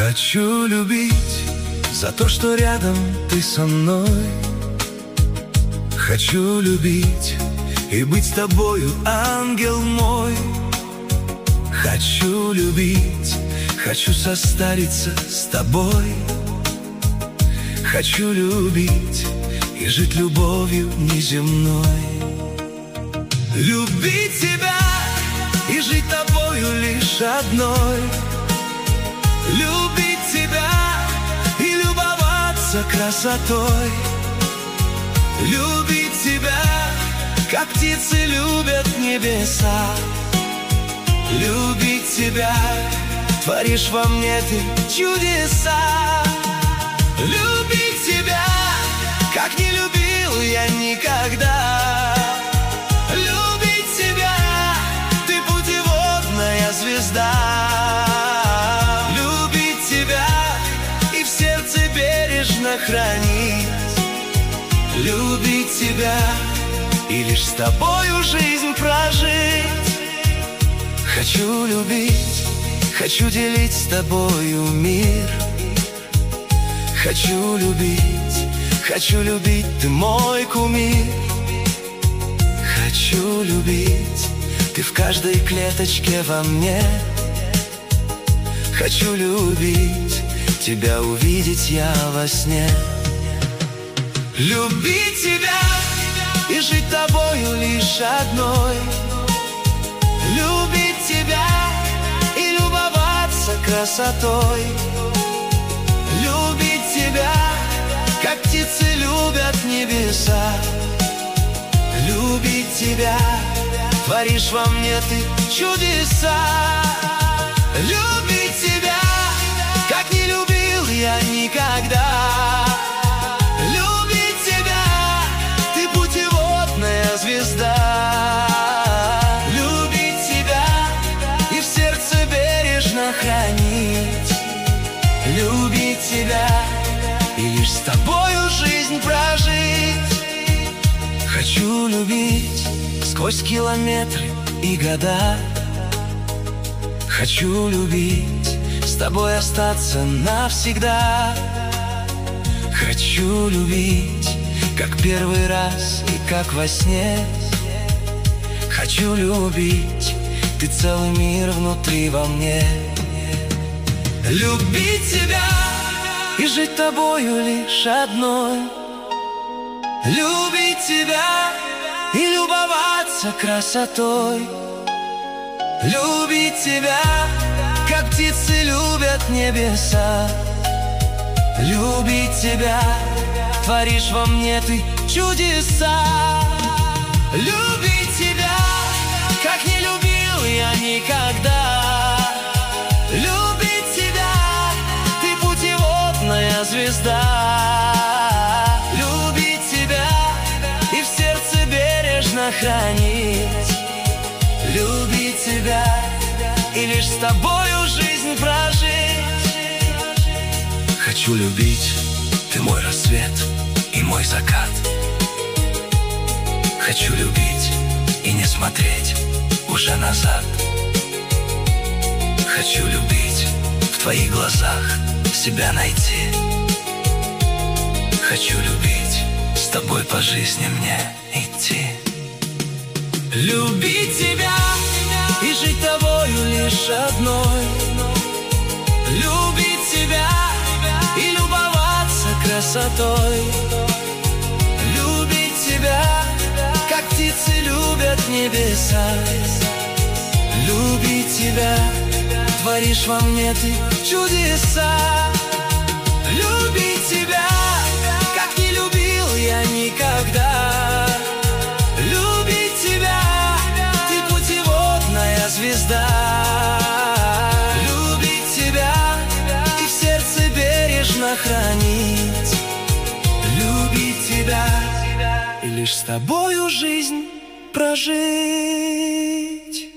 Хочу любить за то, что рядом ты со мной. Хочу любить и быть с тобою, ангел мой. Хочу любить, хочу состариться с тобой. Хочу любить и жить любовью неземной. Любить тебя и жить тобою лишь одной. Любить тебя и любоваться красотой. Любить тебя, как птицы любят небеса. Любить тебя, творишь во мне ты чудеса. Любить тебя, как не любил я никогда. Любить тебя, ты путеводная звезда. Любить тебя и в сердце бережно хранить. Любить тебя и лишь с тобою жизнь прожить. Хочу любить, хочу делить с тобою мир. Хочу любить, ты мой кумир. Хочу любить, ты в каждой клеточке во мне. Хочу любить, тебя увидеть я во сне. Любить тебя и жить тобою лишь одной. Любить тебя и любоваться красотой. Любить тебя, как птицы любят небеса. Любить тебя, творишь во мне ты чудеса. Любить тебя, как не любил я никогда. Любить тебя, ты путеводная звезда. Любить тебя и в сердце бережно хранить. Любить тебя и лишь с тобою жизнь прожить. Хочу любить сквозь километры и года. Хочу любить, с тобой остаться навсегда. Хочу любить, как первый раз и как во сне. Хочу любить, ты целый мир внутри во мне. Любить тебя и жить тобою лишь одной. Любить тебя и любоваться красотой. Любить тебя, как птицы любят небеса. Любить тебя, творишь во мне ты чудеса. Любить тебя, как не любил я никогда. Любить тебя, ты путеводная звезда. Любить тебя и в сердце бережно хранить. Любить тебя и лишь с тобою жизнь прожить. Хочу любить, ты мой рассвет и мой закат. Хочу любить и не смотреть уже назад. Хочу любить, в твоих глазах себя найти. Хочу любить, с тобой по жизни мне идти. Любить тебя и жить тобою лишь одной. Любить тебя и любоваться красотой. Любить тебя, как птицы любят небеса. Любить тебя, творишь во мне ты чудеса. Любить тебя, как не любил я никогда. Любить тебя, ты путеводная звезда. Любить тебя и в сердце бережно хранить. Любить тебя и лишь с тобою жизнь прожить.